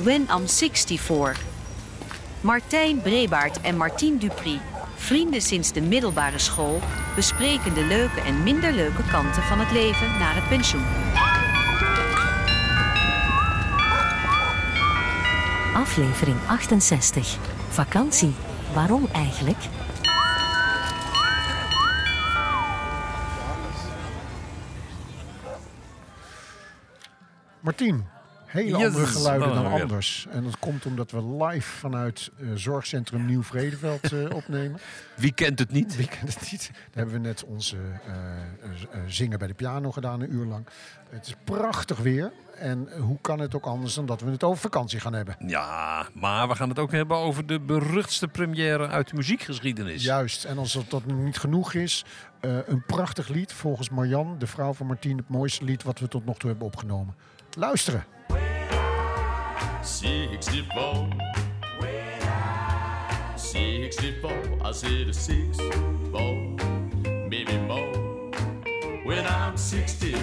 When I'm 64. Martijn Brebaert en Martien Dupri, vrienden sinds de middelbare school, bespreken de leuke en minder leuke kanten van het leven na het pensioen. Aflevering 68. Vakantie. Waarom eigenlijk? Martien, hele andere geluiden dan weer. anders. En dat komt omdat we live vanuit Zorgcentrum Nieuw Vredeveld opnemen. Wie kent het niet? Wie kent het niet? Daar hebben we net onze zingen bij de piano gedaan, een uur lang. Het is prachtig weer. En hoe kan het ook anders dan dat we het over vakantie gaan hebben? Ja, maar we gaan het ook hebben over de beruchtste première uit de muziekgeschiedenis. Juist, en als dat niet genoeg is, een prachtig lied. Volgens Marjan, de vrouw van Martien, het mooiste lied wat we tot nog toe hebben opgenomen. Luisteren. 64. 64. I said a 64. Maybe more. When I'm 64.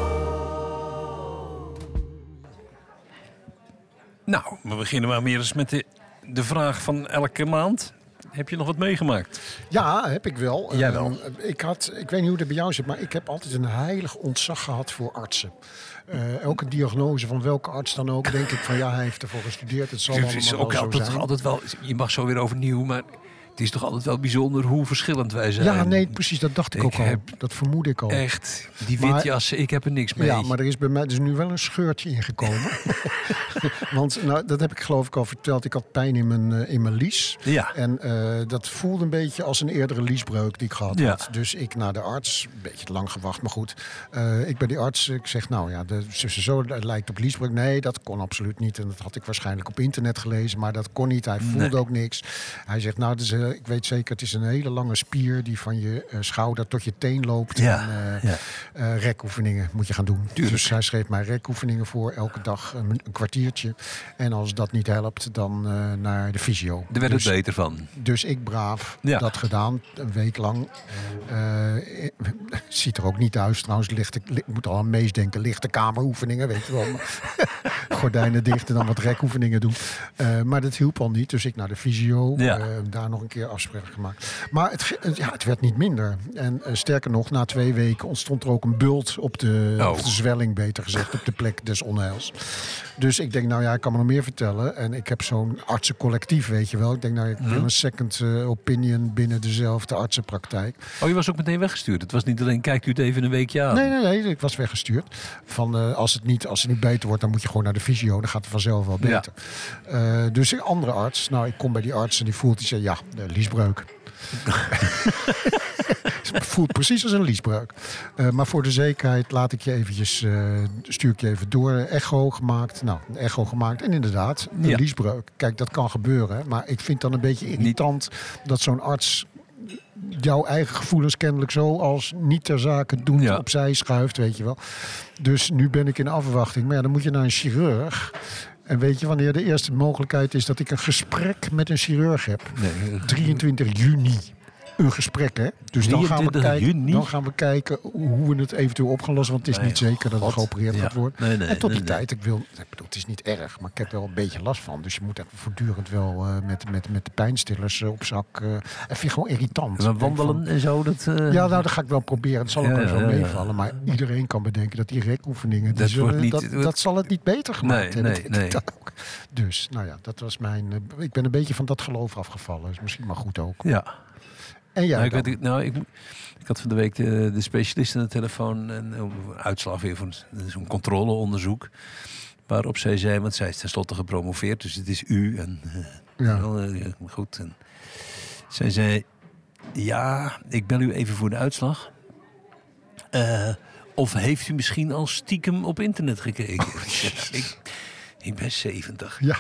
Nou, we beginnen maar weer eens met de vraag van elke maand. Heb je nog wat meegemaakt? Ja, heb ik wel. Jij wel. Ik weet niet hoe het bij jou zit, maar ik heb altijd een heilig ontzag gehad voor artsen. Elke diagnose van welke arts dan ook, denk ik van ja, hij heeft ervoor gestudeerd. Het zal Het is allemaal ook wel zo zijn. altijd wel, je mag zo weer overnieuw, maar het is toch altijd wel bijzonder hoe verschillend wij zijn. Ja, nee, precies, dat dacht ik ook al. Dat vermoedde ik al. Echt, die Maar- witjassen, ik heb er niks mee. Ja, maar er is bij mij dus nu wel een scheurtje ingekomen. Want nou, dat heb ik geloof ik al verteld. Ik had pijn in mijn lies. Ja. En dat voelde een beetje als een eerdere liesbreuk die ik gehad had. Dus ik naar de arts, een beetje te lang gewacht, maar goed. Ik bij die arts, ik zeg nou ja, zo lijkt op liesbreuk. Nee, dat kon absoluut niet. En dat had ik waarschijnlijk op internet gelezen, maar dat kon niet. Hij voelde ook niks. Hij zegt nou, dus, ik weet zeker, het is een hele lange spier die van je schouder tot je teen loopt. Ja. En rekoefeningen moet je gaan doen. Dus hij schreef mij rekoefeningen voor elke dag een kwartiertje. En als dat niet helpt, dan naar de fysio. Daar werd het beter van. Dus ik braaf Ja. dat gedaan, een week lang. Ziet er ook niet uit trouwens. Ik moet al aan Mees denken, lichte kameroefeningen, weet je wel. Gordijnen dicht en dan wat rekoefeningen doen. Maar dat hielp al niet, dus ik naar de fysio. Ja. Daar nog een keer afspraak gemaakt. Maar het werd niet minder. En sterker nog, na 2 weken ontstond er ook een bult op of de zwelling, beter gezegd, op de plek des onheils. Dus ik denk, nou ja, ik kan me nog meer vertellen. En ik heb zo'n artsencollectief, weet je wel. Ik denk, nou, ik wil een second opinion binnen dezelfde artsenpraktijk. Oh, je was ook meteen weggestuurd. Het was niet alleen, kijkt u het even een weekje aan. Nee, ik was weggestuurd. Van, als het niet beter wordt, dan moet je gewoon naar de fysio. Dan gaat het vanzelf wel beter. Ja. Dus een andere arts. Nou, ik kom bij die arts en die voelt, die zegt, ja, liesbreuk. Het voelt precies als een liesbreuk. Maar voor de zekerheid laat ik je eventjes, stuur ik je even door. Echo gemaakt. Nou, een echo gemaakt. En inderdaad, een liesbreuk. Kijk, dat kan gebeuren. Maar ik vind dan een beetje irritant dat zo'n arts jouw eigen gevoelens kennelijk zo als niet ter zake doen opzij schuift, weet je wel. Dus nu ben ik in afwachting. Maar ja, dan moet je naar een chirurg. En weet je wanneer de eerste mogelijkheid is dat ik een gesprek met een chirurg heb? Nee. 23 juni. Een gesprek, hè? Dus dan gaan we kijken hoe we het eventueel op gaan lossen. Want het is niet zeker dat het geopereerd gaat worden. En tot die tijd, ik bedoel, het is niet erg, maar ik heb er wel een beetje last van. Dus je moet echt voortdurend wel met de pijnstillers op zak. En vind je gewoon irritant. En wandelen en zo? Ja, nou, dat ga ik wel proberen. Het zal ook wel zo meevallen. Maar iedereen kan bedenken dat die rekoefeningen, dat zal het niet beter gemaakt hebben. Nee. Dus, nou ja, dat was ik ben een beetje van dat geloof afgevallen. Is misschien maar goed ook. Ja. En jij ik had van de week de specialist aan de telefoon en een uitslag weer van zo'n controleonderzoek. Waarop zij zei, want zij is tenslotte gepromoveerd, dus het is u. En, goed. En zij zei, ja, ik bel u even voor de uitslag. Of heeft u misschien al stiekem op internet gekeken? Ik ben 70. Ja.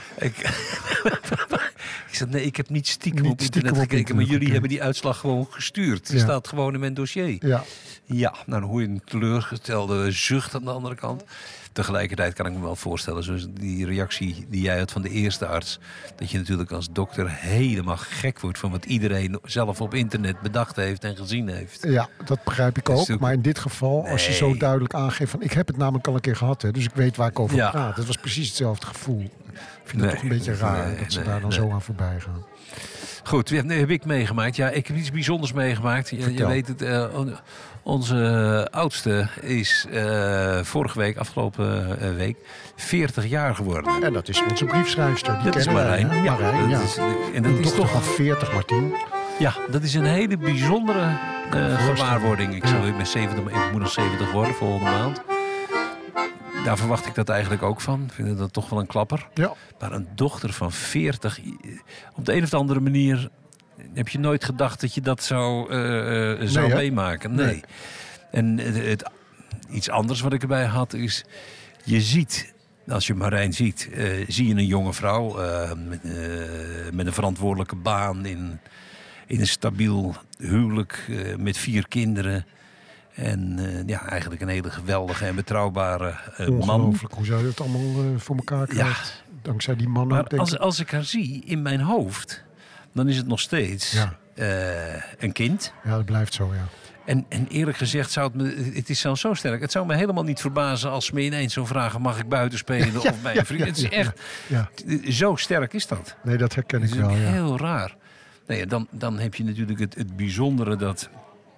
Ik zei, nee, ik heb niet stiekem op internet gekeken, maar jullie hebben die uitslag gewoon gestuurd. Die staat gewoon in mijn dossier. Ja, nou dan hoor je een teleurgestelde zucht aan de andere kant. Tegelijkertijd kan ik me wel voorstellen, zoals die reactie die jij had van de eerste arts, dat je natuurlijk als dokter helemaal gek wordt van wat iedereen zelf op internet bedacht heeft en gezien heeft. Ja, dat begrijp ik ook. Maar in dit geval, als je zo duidelijk aangeeft van, ik heb het namelijk al een keer gehad, hè, dus ik weet waar ik over praat. Het was precies hetzelfde gevoel. vind het toch een beetje raar dat ze daar dan zo aan voorbij gaan. Goed, nu heb ik meegemaakt. Ja, ik heb iets bijzonders meegemaakt. Je weet het, onze oudste is afgelopen week, 40 jaar geworden. En dat is onze briefschrijfster. Die dat is Marijn. Marijn, ja. En dat is toch al 40, Martien. Ja, dat is een hele bijzondere gewaarwording. Ik moet nog 70 worden volgende maand. Daar verwacht ik dat eigenlijk ook van. Ik vind dat toch wel een klapper. Ja. Maar een dochter van 40... Op de een of andere manier heb je nooit gedacht dat je dat zou meemaken. Nee. En iets anders wat ik erbij had is... Je ziet, als je Marijn ziet... zie je een jonge vrouw met een verantwoordelijke baan... in een stabiel huwelijk met 4 kinderen... En eigenlijk een hele geweldige en betrouwbare man. Ongelooflijk hoe zij het allemaal voor elkaar krijgt. Ja. Dankzij die man. Maar als ik haar zie in mijn hoofd... dan is het nog steeds een kind. Ja, dat blijft zo, ja. En eerlijk gezegd, het is zelfs zo sterk. Het zou me helemaal niet verbazen als ze me ineens zo vragen... mag ik buiten spelen of bij een vriend? Het is echt... Zo sterk is dat. Nee, dat herken ik wel, heel raar. Nee, dan heb je natuurlijk het bijzondere dat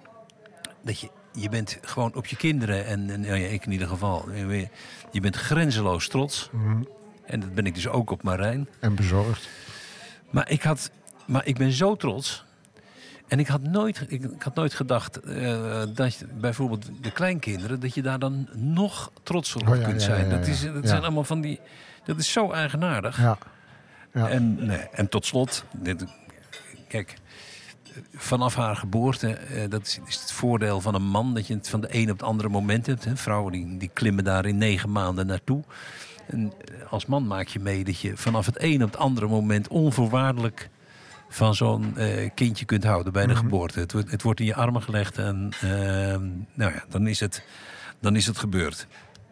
je bent gewoon op je kinderen... en ik in ieder geval... Je bent grenzeloos trots. Mm-hmm. En dat ben ik dus ook op Marijn. En bezorgd. Maar ik ben zo trots... En ik had nooit gedacht dat je, bijvoorbeeld de kleinkinderen... dat je daar dan nog trotser op kunt zijn. Dat zijn allemaal van die... Dat is zo eigenaardig. Ja. Ja. En tot slot... Kijk, vanaf haar geboorte... dat is het voordeel van een man... dat je het van de een op het andere moment hebt. Hè. Vrouwen die klimmen daar in 9 maanden naartoe. En als man maak je mee dat je vanaf het een op het andere moment... onvoorwaardelijk... van zo'n kindje kunt houden bij de geboorte. Het wordt in je armen gelegd en dan is het gebeurd.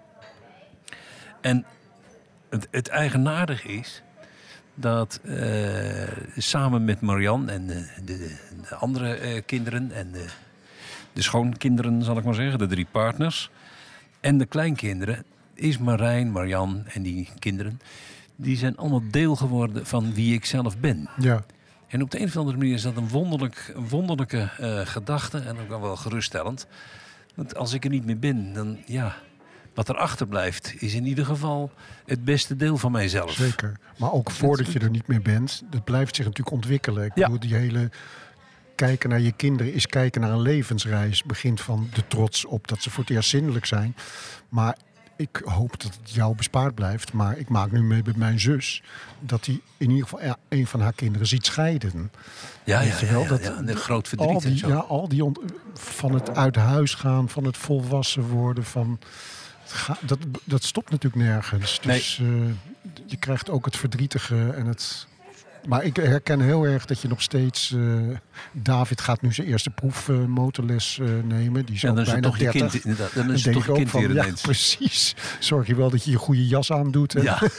En het eigenaardige is dat samen met Marianne en de andere kinderen... en de schoonkinderen, zal ik maar zeggen, de 3 partners... en de kleinkinderen is Marijn, Marianne en die kinderen... die zijn allemaal deel geworden van wie ik zelf ben. Ja. En op de een of andere manier is dat een wonderlijke gedachte en ook wel geruststellend. Want als ik er niet meer ben, dan wat er achterblijft is in ieder geval het beste deel van mijzelf. Zeker. Maar ook voordat je er niet meer bent, dat blijft zich natuurlijk ontwikkelen. Ik bedoel, die hele kijken naar je kinderen is kijken naar een levensreis. Begint van de trots op dat ze voor het eerst zindelijk zijn. Maar ik hoop dat het jou bespaard blijft. Maar ik maak nu mee met mijn zus... dat hij in ieder geval een van haar kinderen ziet scheiden. Een groot verdriet. Van het uit huis gaan, van het volwassen worden... Dat stopt natuurlijk nergens. Dus je krijgt ook het verdrietige en het... Maar ik herken heel erg dat je nog steeds... David gaat nu zijn eerste proefmotorles nemen. Die is ook bijna 30. Dan is het toch een kind weer ineens. Ja, precies. Zorg je wel dat je je goede jas aandoet. Hè? Ja.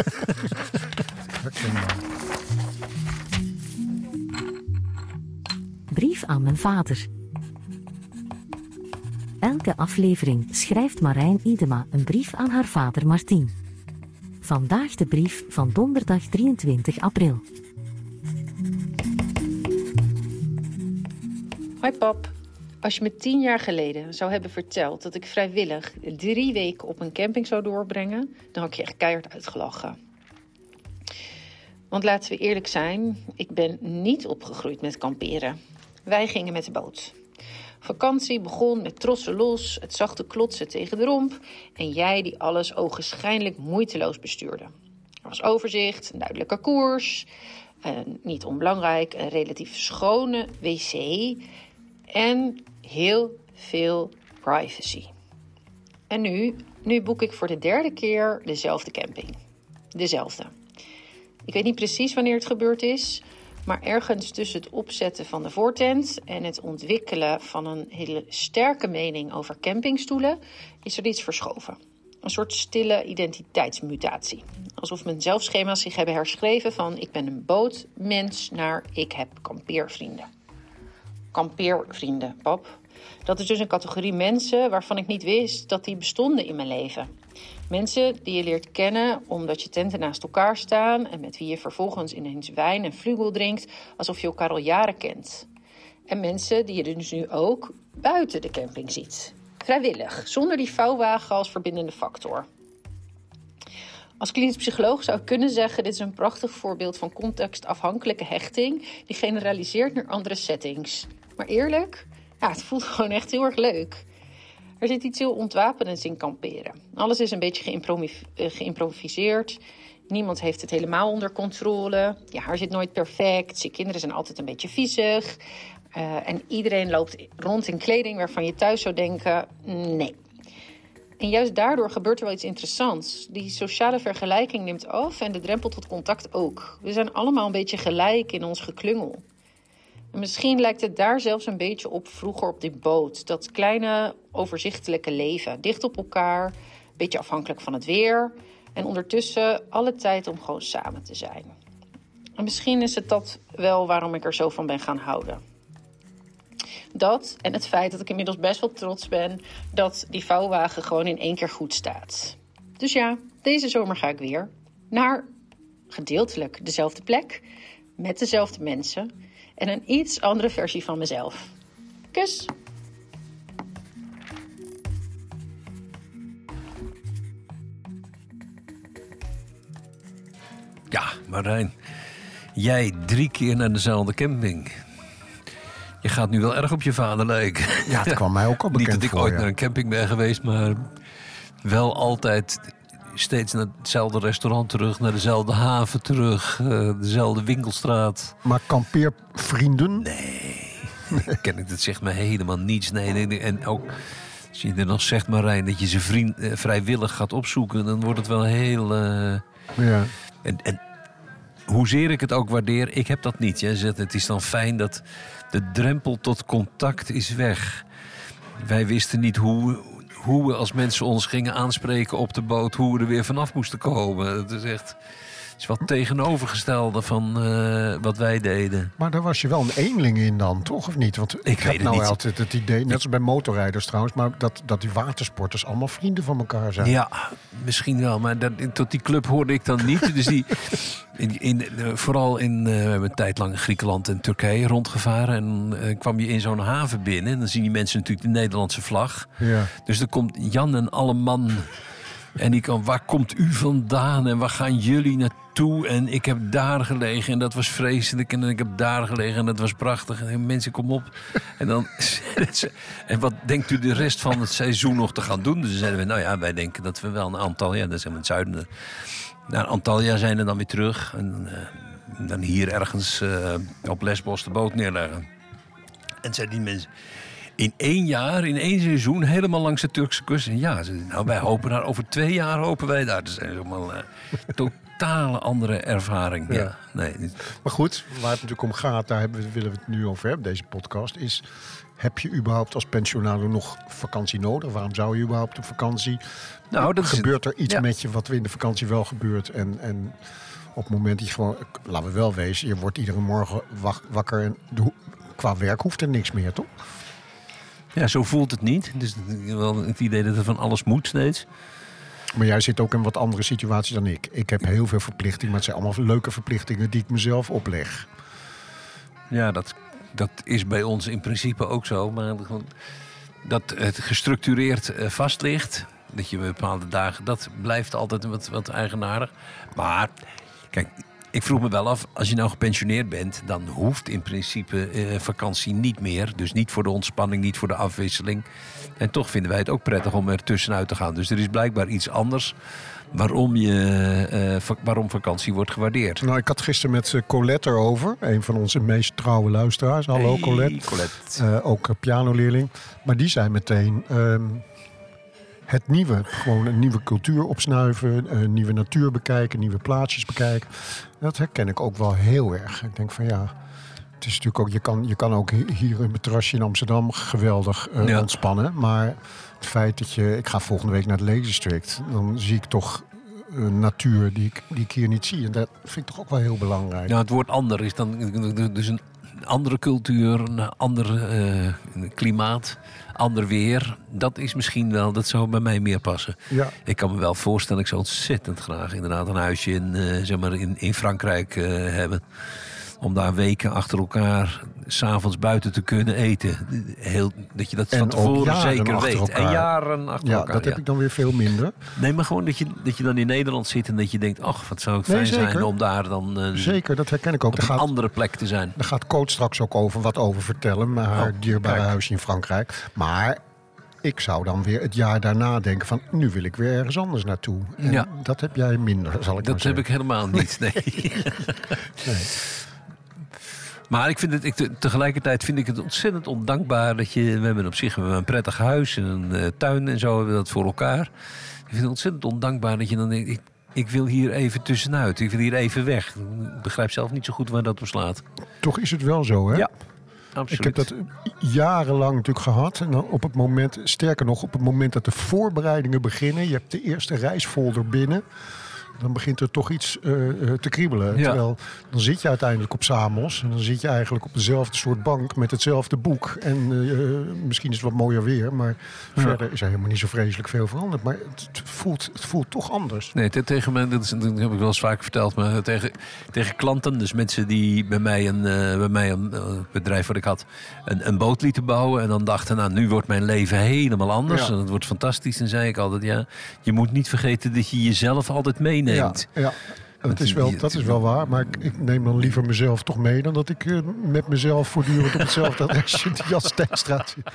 Brief aan mijn vader. Elke aflevering schrijft Marijn Idema een brief aan haar vader Martien. Vandaag de brief van donderdag 23 april. Hoi pap. Als je me 10 jaar geleden zou hebben verteld dat ik vrijwillig 3 weken op een camping zou doorbrengen, dan had ik je echt keihard uitgelachen. Want laten we eerlijk zijn, ik ben niet opgegroeid met kamperen. Wij gingen met de boot. Vakantie begon met trossen los, het zachte klotsen tegen de romp en jij die alles ogenschijnlijk moeiteloos bestuurde. Er was overzicht, een duidelijke koers, niet onbelangrijk, een relatief schone wc en heel veel privacy. En nu boek ik voor de 3e keer dezelfde camping. Dezelfde. Ik weet niet precies wanneer het gebeurd is, maar ergens tussen het opzetten van de voortent en het ontwikkelen van een hele sterke mening over campingstoelen is er iets verschoven. Een soort stille identiteitsmutatie. Alsof mijn zelfschema's zich hebben herschreven van ik ben een bootmens naar ik heb kampeervrienden. Kampeervrienden, pap. Dat is dus een categorie mensen waarvan ik niet wist dat die bestonden in mijn leven. Mensen die je leert kennen omdat je tenten naast elkaar staan en met wie je vervolgens ineens wijn en vlugel drinkt alsof je elkaar al jaren kent. En mensen die je dus nu ook buiten de camping ziet. Vrijwillig, zonder die vouwwagen als verbindende factor. Als klinisch psycholoog zou ik kunnen zeggen, dit is een prachtig voorbeeld van contextafhankelijke hechting die generaliseert naar andere settings. Maar eerlijk, het voelt gewoon echt heel erg leuk. Er zit iets heel ontwapenends in kamperen. Alles is een beetje geïmproviseerd. Niemand heeft het helemaal onder controle. Je haar zit nooit perfect. Je kinderen zijn altijd een beetje viezig. En iedereen loopt rond in kleding waarvan je thuis zou denken, nee. En juist daardoor gebeurt er wel iets interessants. Die sociale vergelijking neemt af en de drempel tot contact ook. We zijn allemaal een beetje gelijk in ons geklungel. En misschien lijkt het daar zelfs een beetje op vroeger op die boot. Dat kleine, overzichtelijke leven. Dicht op elkaar, een beetje afhankelijk van het weer. En ondertussen alle tijd om gewoon samen te zijn. En misschien is het dat wel waarom ik er zo van ben gaan houden. Dat en het feit dat ik inmiddels best wel trots ben dat die vouwwagen gewoon in 1 keer goed staat. Dus ja, deze zomer ga ik weer naar gedeeltelijk dezelfde plek, met dezelfde mensen en een iets andere versie van mezelf. Kus! Ja, Marijn, jij 3 keer naar dezelfde camping. Je gaat nu wel erg op je vader lijken. Ja, het kwam mij ook al bekend voor. Niet dat ik ooit naar een camping ben geweest, maar wel altijd steeds naar hetzelfde restaurant terug, naar dezelfde haven terug, dezelfde winkelstraat. Maar kampeervrienden? Nee, dat zegt me helemaal niets. Nee. En ook als je er nog zegt, Marijn, dat je ze vrijwillig gaat opzoeken, dan wordt het wel heel... Ja. En hoezeer ik het ook waardeer, ik heb dat niet. Het is dan fijn dat de drempel tot contact is weg. Wij wisten niet hoe we als mensen ons gingen aanspreken op de boot, hoe we er weer vanaf moesten komen. Het is echt... Het is wat tegenovergestelde van wat wij deden. Maar daar was je wel een eenling in dan, toch? Of niet? Want ik heb nou altijd het idee, net als bij motorrijders trouwens, maar dat die watersporters allemaal vrienden van elkaar zijn. Ja, misschien wel. Maar tot die club hoorde ik dan niet. Dus die... Vooral we hebben een tijd lang in Griekenland en Turkije rondgevaren. En kwam je in zo'n haven binnen. En dan zien die mensen natuurlijk de Nederlandse vlag. Ja. Dus dan komt Jan en alle man. En die kan, waar komt u vandaan? En waar gaan jullie naartoe? En ik heb daar gelegen en dat was vreselijk. En ik heb daar gelegen en dat was prachtig. En mensen, kom op. En dan... en wat denkt u de rest van het seizoen nog te gaan doen? Dus zeiden we, wij denken dat we wel een aantal... Ja, dat zijn we in het zuiden... Naar Antalya zijn er dan weer terug. En dan hier ergens op Lesbos de boot neerleggen. En zeiden die mensen... In 1 jaar, in 1 seizoen, helemaal langs de Turkse kust. En ja, wij hopen daar, over 2 jaar hopen wij daar. Dat is helemaal totale andere ervaring. Ja. Nee. Maar goed, waar het natuurlijk om gaat, daar willen we het nu over hebben, deze podcast, is... Heb je überhaupt als pensionario nog vakantie nodig? Waarom zou je überhaupt op vakantie? Nou, gebeurt er iets met je wat er in de vakantie wel gebeurt? En op het moment dat je gewoon... Laten we wel wezen, je wordt iedere morgen wakker... en qua werk hoeft er niks meer, toch? Ja, zo voelt het niet. Dus wel het idee dat er van alles moet steeds. Maar jij zit ook in een wat andere situatie dan ik. Ik heb heel veel verplichtingen, maar het zijn allemaal leuke verplichtingen die ik mezelf opleg. Ja, dat is bij ons in principe ook zo. Maar dat het gestructureerd vast ligt, dat je bepaalde dagen, dat blijft altijd wat eigenaardig. Maar kijk, ik vroeg me wel af, als je nou gepensioneerd bent, dan hoeft in principe vakantie niet meer. Dus niet voor de ontspanning, niet voor de afwisseling. En toch vinden wij het ook prettig om er tussenuit te gaan. Dus er is blijkbaar iets anders waarom vakantie wordt gewaardeerd. Nou, ik had gisteren met Colette erover. Een van onze meest trouwe luisteraars. Hallo Colette. Ook pianoleerling. Maar die zei meteen... het nieuwe, gewoon een nieuwe cultuur opsnuiven, een nieuwe natuur bekijken, nieuwe plaatsjes bekijken. Dat herken ik ook wel heel erg. Ik denk van ja, het is natuurlijk ook, je kan ook hier in het terrasje in Amsterdam geweldig ontspannen. Maar het feit dat ik ga volgende week naar het Lake District, dan zie ik toch natuur die ik hier niet zie. En dat vind ik toch ook wel heel belangrijk. Nou, het woord ander is dan dus andere cultuur, een ander klimaat, ander weer. Dat is misschien wel, dat zou bij mij meer passen. Ja. Ik kan me wel voorstellen, ik zou ontzettend graag inderdaad een huisje in Frankrijk hebben. Om daar weken achter elkaar 's avonds buiten te kunnen eten. Dat je dat van tevoren zeker weet. Elkaar. En jaren achter elkaar. Dat heb ik dan weer veel minder. Nee, maar gewoon dat je dan in Nederland zit en dat je denkt... ach, wat zou het fijn zijn om daar dan... zeker, dat herken ik ook. Op een andere plek te zijn. Daar gaat Coot straks ook wat over vertellen. Met haar dierbare huisje in Frankrijk. Maar ik zou dan weer het jaar daarna denken van... nu wil ik weer ergens anders naartoe. En dat heb jij minder, zal ik maar zeggen. Dat heb ik helemaal niet, nee. Nee. Maar ik vind tegelijkertijd vind ik het ontzettend ondankbaar dat we hebben op zich een prettig huis en een tuin en zo hebben we dat voor elkaar. Ik vind het ontzettend ondankbaar dat je dan denkt, ik wil hier even tussenuit, ik wil hier even weg. Ik begrijp zelf niet zo goed waar dat op slaat. Toch is het wel zo, hè? Ja, absoluut. Ik heb dat jarenlang natuurlijk gehad. En dan op het moment, sterker nog, op het moment dat de voorbereidingen beginnen, je hebt de eerste reisfolder binnen. Dan begint er toch iets te kriebelen. Ja. Terwijl dan zit je uiteindelijk op Samos. En dan zit je eigenlijk op dezelfde soort bank met hetzelfde boek. En misschien is het wat mooier weer. Maar verder is er helemaal niet zo vreselijk veel veranderd. Maar het voelt toch anders. Nee, tegen mij, dat heb ik wel eens vaak verteld. Maar tegen klanten, dus mensen die bij mij een bedrijf wat ik had, een boot lieten bouwen. En dan dachten, nou, nu wordt mijn leven helemaal anders. Ja. En het wordt fantastisch. En zei ik altijd, je moet niet vergeten dat je jezelf altijd meeneemt. Ja. Dat is wel waar, maar ik neem dan liever mezelf toch mee... dan dat ik met mezelf voortdurend op hetzelfde adresje in de Jastijnstraat zit.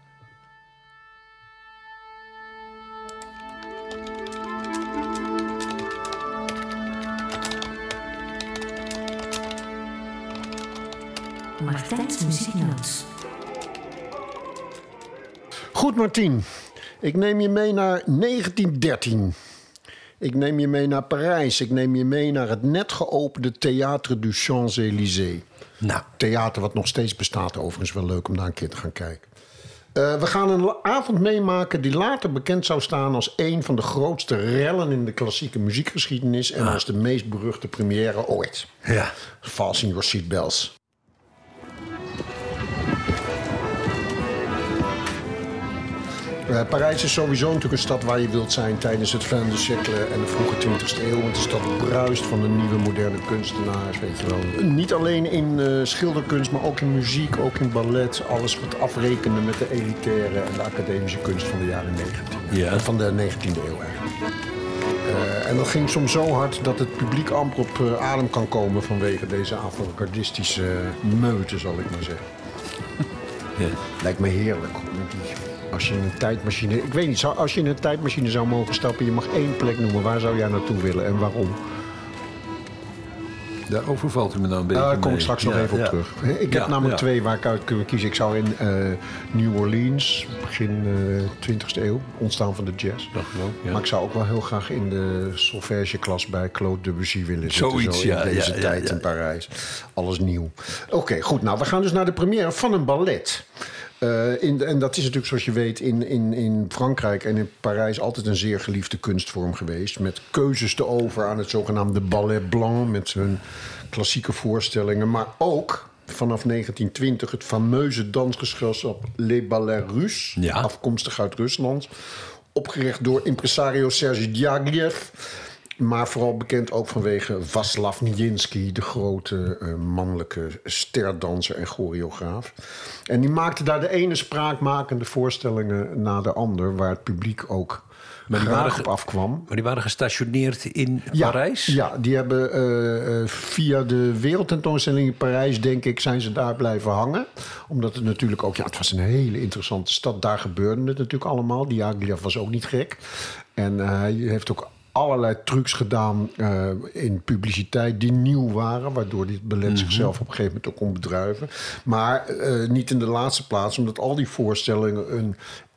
Martijn's muzieknotes. Goed, Martien. Ik neem je mee naar 1913... Ik neem je mee naar Parijs. Ik neem je mee naar het net geopende Théâtre du Champs-Élysées. Nou, theater wat nog steeds bestaat, overigens wel leuk om daar een keer te gaan kijken. We gaan een avond meemaken die later bekend zou staan als een van de grootste rellen in de klassieke muziekgeschiedenis en als de meest beruchte première ooit. Ja. Fasten your seatbelts. Parijs is sowieso natuurlijk een stad waar je wilt zijn tijdens het fin de siècle en de vroege 20e eeuw. Want de stad bruist van de nieuwe moderne kunstenaars, weet je wel. Niet alleen in schilderkunst, maar ook in muziek, ook in ballet. Alles wat afrekende met de elitaire en de academische kunst van de jaren 19. Ja. Van de 19e eeuw eigenlijk. En dat ging soms zo hard dat het publiek amper op adem kan komen vanwege deze avant-gardistische meute, zal ik maar zeggen. Ja. Lijkt me heerlijk. Als je in een tijdmachine... Ik weet niet, als je in een tijdmachine zou mogen stappen... je mag 1 plek noemen. Waar zou jij naartoe willen en waarom? Daar overvalt u me nou een beetje Daar kom ik straks nog even op terug. Ik heb namelijk 2 waar ik uit kan kiezen. Ik zou in New Orleans, begin 20e eeuw, ontstaan van de jazz. Maar ik zou ook wel heel graag in de solfège-klas bij Claude Debussy willen zitten. Zoiets, in deze tijd in Parijs. Alles nieuw. Oké, goed. Nou, we gaan dus naar de première van een ballet. En dat is natuurlijk, zoals je weet, in Frankrijk en in Parijs altijd een zeer geliefde kunstvorm geweest. Met keuzes te over aan het zogenaamde ballet blanc, met hun klassieke voorstellingen. Maar ook vanaf 1920 het fameuze dansgezelschap Les Ballets Russes, afkomstig uit Rusland. Opgericht door impresario Serge Diaghilev. Maar vooral bekend ook vanwege Vaslav Nijinsky, de grote mannelijke sterdanser en choreograaf. En die maakte daar de ene spraakmakende voorstellingen na de ander, waar het publiek ook graag op afkwam. Maar die waren gestationeerd in Parijs? Ja, die hebben via de wereldtentoonstelling in Parijs, denk ik, zijn ze daar blijven hangen. Omdat het natuurlijk ook, het was een hele interessante stad. Daar gebeurde het natuurlijk allemaal. Diaghilev was ook niet gek. En hij heeft ook allerlei trucs gedaan in publiciteit die nieuw waren, waardoor dit ballet zichzelf op een gegeven moment ook kon bedruiven. Maar niet in de laatste plaats, omdat al die voorstellingen een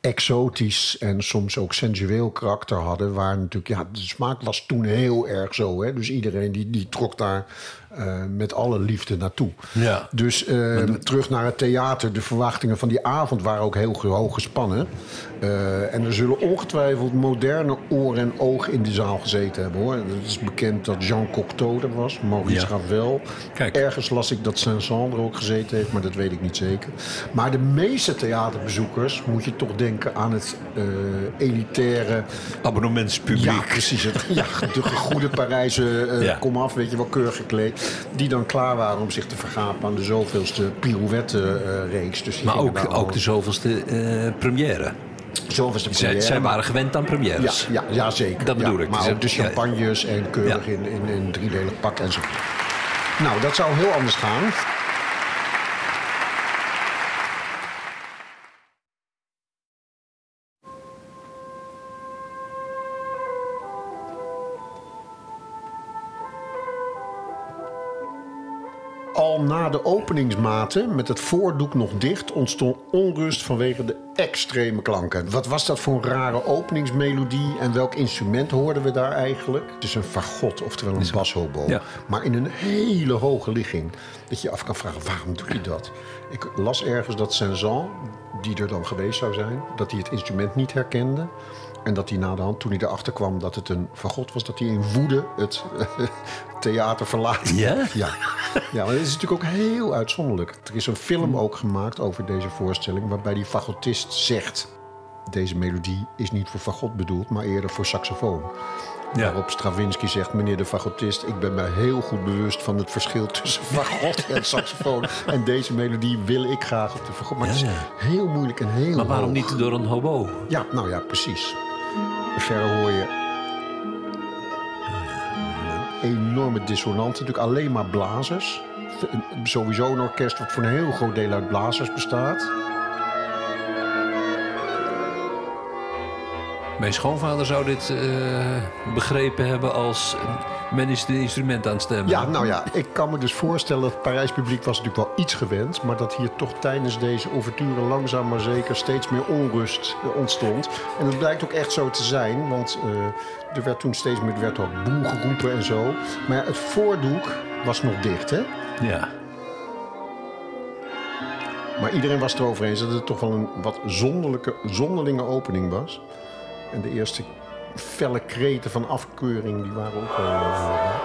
exotisch en soms ook sensueel karakter hadden. Waar natuurlijk, de smaak was toen heel erg zo. Hè? Dus iedereen die trok daar met alle liefde naartoe. Ja. Dus terug naar het theater. De verwachtingen van die avond waren ook heel hoog gespannen. En er zullen ongetwijfeld moderne oren en ogen in de zaal gezeten hebben, hoor. Het is bekend dat Jean Cocteau er was, Maurice Ravel. Kijk. Ergens las ik dat Saint-Saëns er ook gezeten heeft, maar dat weet ik niet zeker. Maar de meeste theaterbezoekers moet je toch denken aan het elitaire abonnementspubliek. Ja, precies. De goede Parijse komaf, weet je wel, keurig gekleed. Die dan klaar waren om zich te vergapen aan de zoveelste pirouette-reeks. Dus maar ook de zoveelste première. Zij waren gewend aan premières. Ja, zeker. Dat bedoel ik. Maar ook de champagnes en keurig in driedelig pak en zo. Nou, dat zou heel anders gaan. Al na de openingsmaten, met het voordoek nog dicht, ontstond onrust vanwege de extreme klanken. Wat was dat voor een rare openingsmelodie en welk instrument hoorden we daar eigenlijk? Het is een fagot, oftewel een bashobo. Ja. Maar in een hele hoge ligging. Dat je je af kan vragen, waarom doe je dat? Ik las ergens dat Saint-Saëns, die er dan geweest zou zijn, dat hij het instrument niet herkende. En dat hij na de hand, toen hij erachter kwam dat het een fagot was, dat hij in woede het theater verlaat. Ja? Ja, maar het is natuurlijk ook heel uitzonderlijk. Er is een film ook gemaakt over deze voorstelling, waarbij die fagotist zegt: deze melodie is niet voor fagot bedoeld, maar eerder voor saxofoon. Ja. Waarop Stravinsky zegt: meneer de fagotist, ik ben mij heel goed bewust van het verschil tussen fagot en saxofoon. En deze melodie wil ik graag op de fagot. Maar het is heel moeilijk en heel Maar waarom hoog. niet door een hobo? Ja, nou ja, precies. Verder hoor je enorme dissonanten. Natuurlijk alleen maar blazers. Sowieso een orkest wat voor een heel groot deel uit blazers bestaat. Mijn schoonvader zou dit begrepen hebben als men is de instrument aan het stemmen. Ja, nou ja, ik kan me dus voorstellen dat het Parijs publiek was natuurlijk wel iets gewend, maar dat hier toch tijdens deze ouverture langzaam maar zeker steeds meer onrust ontstond. En dat blijkt ook echt zo te zijn, want er werd toen steeds meer boe geroepen en zo. Maar ja, het voordoek was nog dicht, hè? Ja. Maar iedereen was het erover eens dat het toch wel een wat zonderlinge opening was. En de eerste felle kreten van afkeuring, die waren ook wel hoorbaar.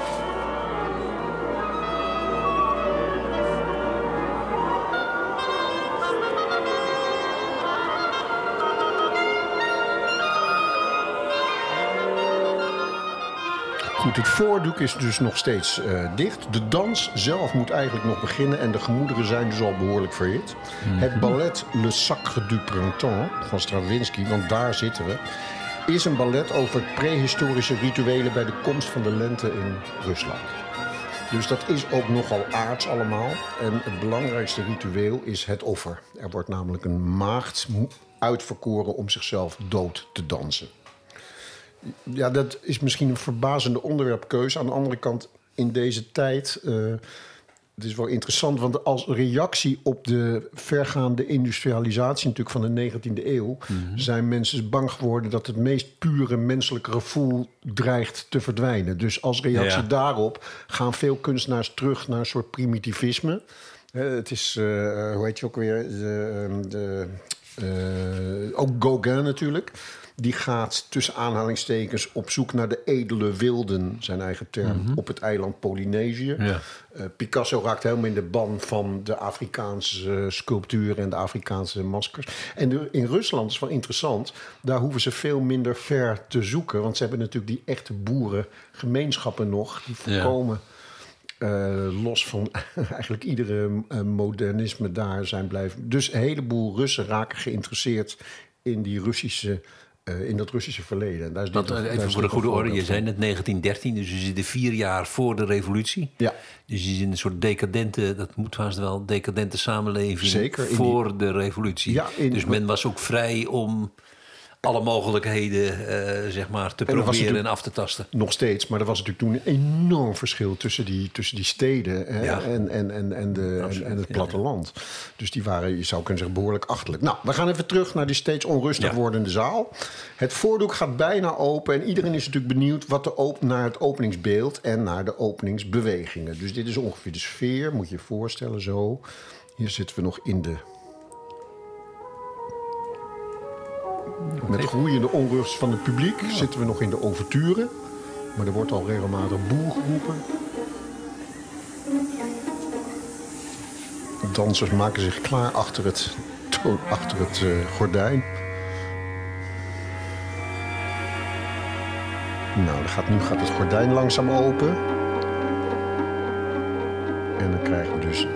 Goed, het voordoek is dus nog steeds dicht. De dans zelf moet eigenlijk nog beginnen en de gemoederen zijn dus al behoorlijk verhit. Mm-hmm. Het ballet Le Sacre du Printemps van Stravinsky, want daar zitten we, is een ballet over prehistorische rituelen bij de komst van de lente in Rusland. Dus dat is ook nogal aards allemaal. En het belangrijkste ritueel is het offer. Er wordt namelijk een maagd uitverkoren om zichzelf dood te dansen. Ja, dat is misschien een verbazende onderwerpkeuze. Aan de andere kant, in deze tijd, het is wel interessant, want als reactie op de vergaande industrialisatie natuurlijk van de 19e eeuw, zijn mensen bang geworden dat het meest pure menselijke gevoel dreigt te verdwijnen. Dus als reactie daarop gaan veel kunstenaars terug naar een soort primitivisme. Het is, hoe heet je ook weer, ook Gauguin natuurlijk. Die gaat tussen aanhalingstekens op zoek naar de edele wilden, zijn eigen term, op het eiland Polynesië. Ja. Picasso raakt helemaal in de ban van de Afrikaanse sculpturen en de Afrikaanse maskers. En in Rusland is wel interessant, daar hoeven ze veel minder ver te zoeken. Want ze hebben natuurlijk die echte boerengemeenschappen nog, die voorkomen los van eigenlijk iedere modernisme daar zijn blijven. Dus een heleboel Russen raken geïnteresseerd in die Russische in dat Russische verleden. Daar is even voor de goede orde, je zei net 1913, dus je zit 4 jaar voor de revolutie. Ja. Dus je zit in een soort decadente, dat moet haast wel, decadente samenleving. Zeker, voor de revolutie. Ja, dus men was ook vrij om alle mogelijkheden zeg maar, te proberen en af te tasten. Nog steeds, maar er was natuurlijk toen een enorm verschil tussen die steden en het platteland. Ja. Dus die waren, je zou kunnen zeggen, behoorlijk achterlijk. Nou, we gaan even terug naar die steeds onrustig wordende zaal. Het voordoek gaat bijna open en iedereen is natuurlijk benieuwd naar het openingsbeeld en naar de openingsbewegingen. Dus dit is ongeveer de sfeer, moet je je voorstellen zo. Hier zitten we nog in de... Met groeiende onrust van het publiek zitten we nog in de ouverture. Maar er wordt al regelmatig boe geroepen. De dansers maken zich klaar achter het gordijn. Nou, nu gaat het gordijn langzaam open. En dan krijgen we dus...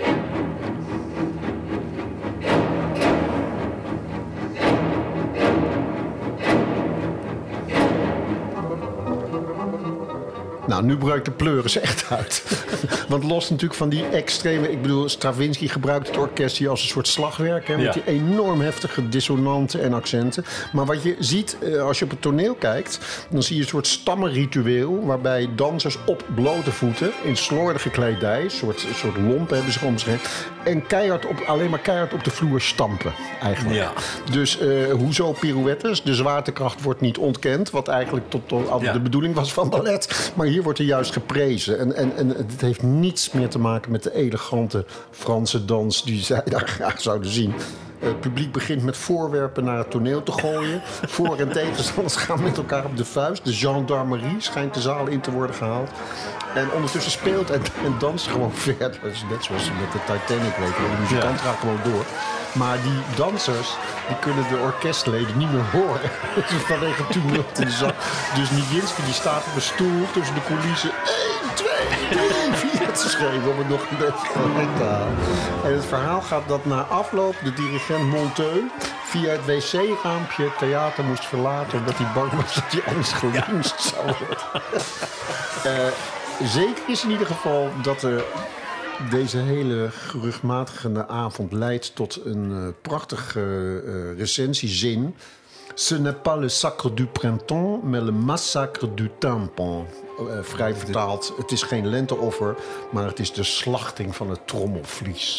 Nou, nu breekt de pleuris echt uit. Want los natuurlijk van die extreme... Ik bedoel, Stravinsky gebruikt het orkest hier als een soort slagwerk. Hè, met die enorm heftige dissonanten en accenten. Maar wat je ziet, als je op het toneel kijkt... dan zie je een soort stammenritueel... waarbij dansers op blote voeten... in slordige kledij, een soort lompen hebben ze om zich heen... en alleen maar keihard op de vloer stampen, eigenlijk. Ja. Dus hoezo pirouettes? De zwaartekracht wordt niet ontkend... wat eigenlijk tot de bedoeling was van ballet... Maar hier wordt er juist geprezen. En het heeft niets meer te maken met de elegante Franse dans... die zij daar graag zouden zien. Het publiek begint met voorwerpen naar het toneel te gooien. Voor- en tegenstanders gaan met elkaar op de vuist. De gendarmerie schijnt de zaal in te worden gehaald. En ondertussen speelt en danst gewoon verder. Dat is net zoals met de Titanic, weet je wel. De muzikant gaat gewoon door. Maar die dansers, die kunnen de orkestleden niet meer horen. Dus vanwege het tumult in de zaal. Dus Nijinsky die staat op een stoel tussen de coulissen. 1, 2, 3, 4 te schreeuwen om het nog een beetje correct te halen. En het verhaal gaat dat na afloop de dirigent Monteux via het wc-raampje het theater moest verlaten... omdat hij bang was dat hij anders geluncht zou worden. Zeker is in ieder geval dat deze hele geruchtmatige avond leidt tot een prachtige recensiezin. Ce n'est pas le sacre du printemps, mais le massacre du tympan. Vrij vertaald, het is geen lenteoffer, maar het is de slachting van het trommelvlies.